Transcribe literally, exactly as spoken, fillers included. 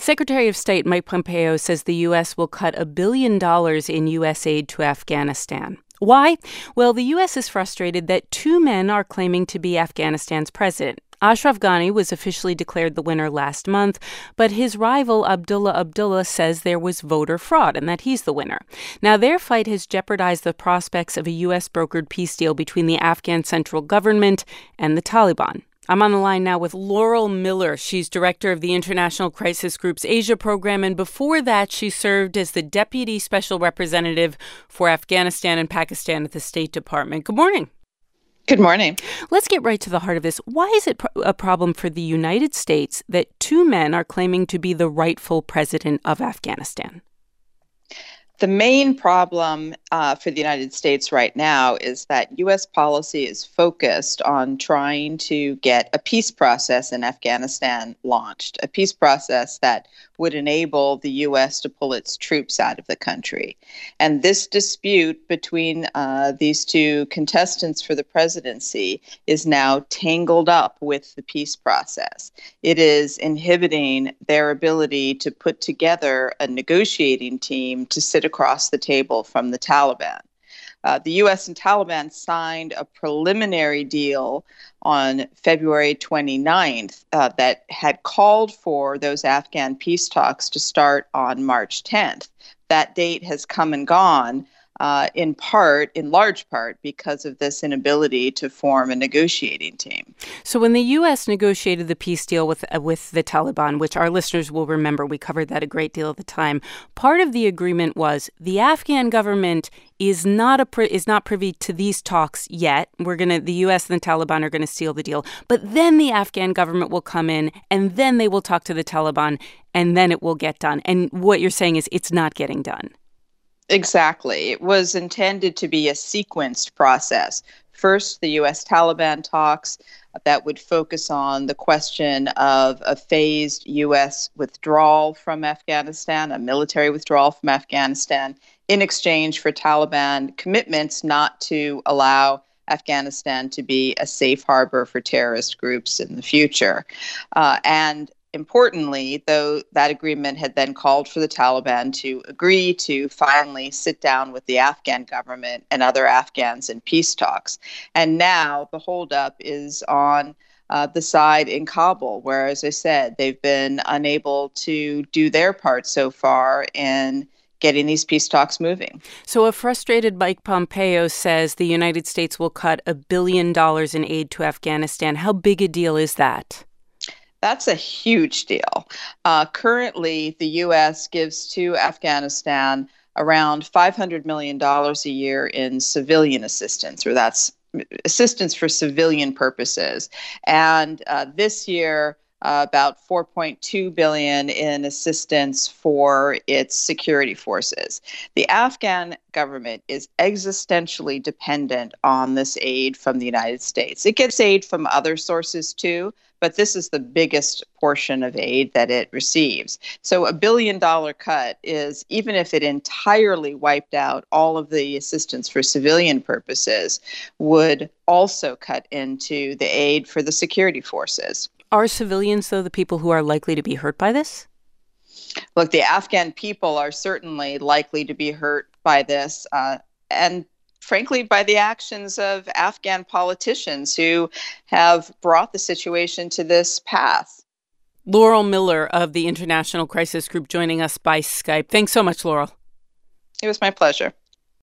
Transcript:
Secretary of State Mike Pompeo says the U S will cut a billion dollars in U S aid to Afghanistan. Why? Well, the U S is frustrated that two men are claiming to be Afghanistan's president. Ashraf Ghani was officially declared the winner last month, but his rival Abdullah Abdullah says there was voter fraud and that he's the winner. Now, their fight has jeopardized the prospects of a U S-brokered peace deal between the Afghan central government and the Taliban. I'm on the line now with Laurel Miller. She's director of the International Crisis Group's Asia program, and before that, she served as the Deputy Special Representative for Afghanistan and Pakistan at the State Department. Good morning. Good morning. Let's get right to the heart of this. Why is it a problem for the United States that two men are claiming to be the rightful president of Afghanistan? The main problem uh, for the United States right now is that U S policy is focused on trying to get a peace process in Afghanistan launched, a peace process that would enable the U S to pull its troops out of the country. And this dispute between uh, these two contestants for the presidency is now tangled up with the peace process. It is inhibiting their ability to put together a negotiating team to sit across the table from the Taliban. Uh, the U S and Taliban signed a preliminary deal on February twenty-ninth uh, that had called for those Afghan peace talks to start on March tenth. That date has come and gone, uh, in part, in large part, because of this inability to form a negotiating team. So when the U S negotiated the peace deal with uh, with the Taliban, which our listeners will remember, we covered that a great deal at the time, part of the agreement was the Afghan government is not a pri- is not privy to these talks yet. We're gonna the U S and the Taliban are gonna seal the deal, but then the Afghan government will come in, and then they will talk to the Taliban, and then it will get done. And what you're saying is it's not getting done. Exactly. It was intended to be a sequenced process. First, the U S Taliban talks that would focus on the question of a phased U S withdrawal from Afghanistan, a military withdrawal from Afghanistan, in exchange for Taliban commitments not to allow Afghanistan to be a safe harbor for terrorist groups in the future. Uh, and Importantly, though, that agreement had then called for the Taliban to agree to finally sit down with the Afghan government and other Afghans in peace talks. And now the holdup is on uh, the side in Kabul, where, as I said, they've been unable to do their part so far in getting these peace talks moving. So a frustrated Mike Pompeo says the United States will cut a billion dollars in aid to Afghanistan. How big a deal is that? That's a huge deal. Uh, currently, the U S gives to Afghanistan around five hundred million dollars a year in civilian assistance, or that's assistance for civilian purposes. And uh, this year, uh, about four point two billion dollars in assistance for its security forces. The Afghan government is existentially dependent on this aid from the United States. It gets aid from other sources too, but this is the biggest portion of aid that it receives. So a billion dollar cut is, even if it entirely wiped out all of the assistance for civilian purposes, would also cut into the aid for the security forces. Are civilians, though, the people who are likely to be hurt by this? Look, the Afghan people are certainly likely to be hurt by this, uh, and frankly, by the actions of Afghan politicians who have brought the situation to this path. Laurel Miller of the International Crisis Group joining us by Skype. Thanks so much, Laurel. It was my pleasure.